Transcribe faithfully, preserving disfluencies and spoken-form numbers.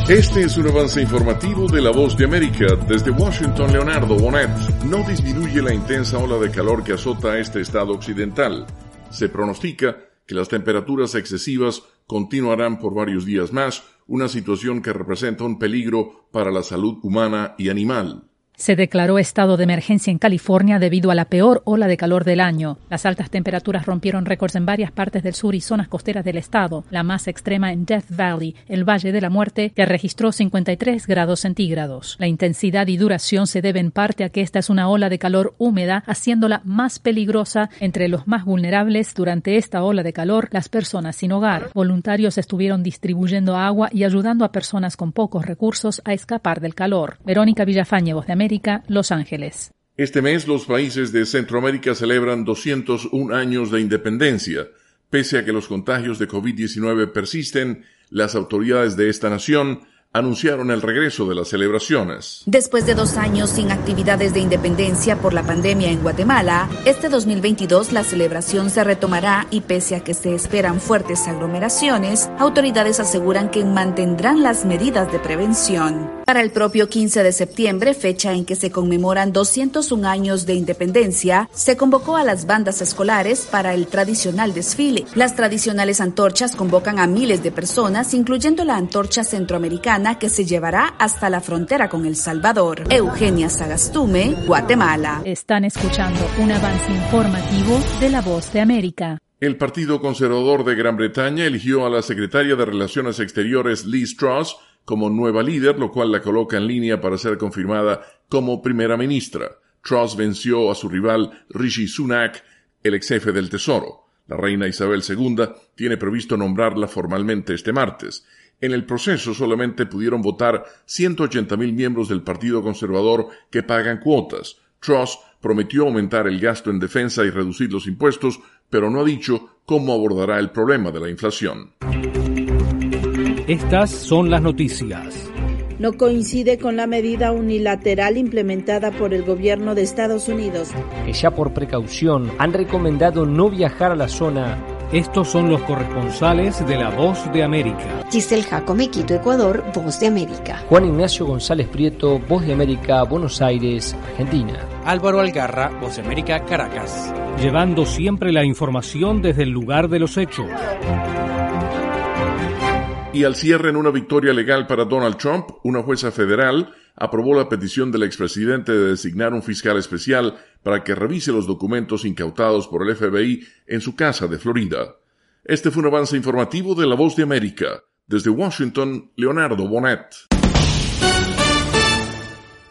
Este es un avance informativo de La Voz de América. Desde Washington, Leonardo Bonet. No disminuye la intensa ola de calor que azota a este estado occidental. Se pronostica que las temperaturas excesivas continuarán por varios días más, una situación que representa un peligro para la salud humana y animal. Se declaró estado de emergencia en California debido a la peor ola de calor del año. Las altas temperaturas rompieron récords en varias partes del sur y zonas costeras del estado, la más extrema en Death Valley, el Valle de la Muerte, que registró cincuenta y tres grados centígrados. La intensidad y duración se debe en parte a que esta es una ola de calor húmeda, haciéndola más peligrosa. Entre los más vulnerables durante esta ola de calor, las personas sin hogar. Voluntarios estuvieron distribuyendo agua y ayudando a personas con pocos recursos a escapar del calor. Verónica Villafañe, Voz de América, Los Ángeles. Este mes los países de Centroamérica celebran doscientos un años de independencia. Pese a que los contagios de COVID diecinueve persisten, las autoridades de esta nación anunciaron el regreso de las celebraciones. Después de dos años sin actividades de independencia por la pandemia en Guatemala, este dos mil veintidós la celebración se retomará y pese a que se esperan fuertes aglomeraciones, autoridades aseguran que mantendrán las medidas de prevención. Para el propio quince de septiembre, fecha en que se conmemoran doscientos un años de independencia, se convocó a las bandas escolares para el tradicional desfile. Las tradicionales antorchas convocan a miles de personas, incluyendo la antorcha centroamericana que se llevará hasta la frontera con El Salvador. Eugenia Sagastume, Guatemala. Están escuchando un avance informativo de La Voz de América. El Partido Conservador de Gran Bretaña eligió a la secretaria de Relaciones Exteriores Liz Truss como nueva líder, lo cual la coloca en línea para ser confirmada como primera ministra. Truss venció a su rival Rishi Sunak, el ex jefe del Tesoro. La reina Isabel segunda tiene previsto nombrarla formalmente este martes. En el proceso solamente pudieron votar ciento ochenta mil miembros del Partido Conservador que pagan cuotas. Truss prometió aumentar el gasto en defensa y reducir los impuestos, pero no ha dicho cómo abordará el problema de la inflación. Estas son las noticias. No coincide con la medida unilateral implementada por el gobierno de Estados Unidos, que ya por precaución han recomendado no viajar a la zona. Estos son los corresponsales de La Voz de América. Giselle Jacome, Quito, Ecuador, Voz de América. Juan Ignacio González Prieto, Voz de América, Buenos Aires, Argentina. Álvaro Algarra, Voz de América, Caracas. Llevando siempre la información desde el lugar de los hechos. Y al cierre, en una victoria legal para Donald Trump, una jueza federal aprobó la petición del expresidente de designar un fiscal especial para que revise los documentos incautados por el F B I en su casa de Florida. Este fue un avance informativo de La Voz de América. Desde Washington, Leonardo Bonet.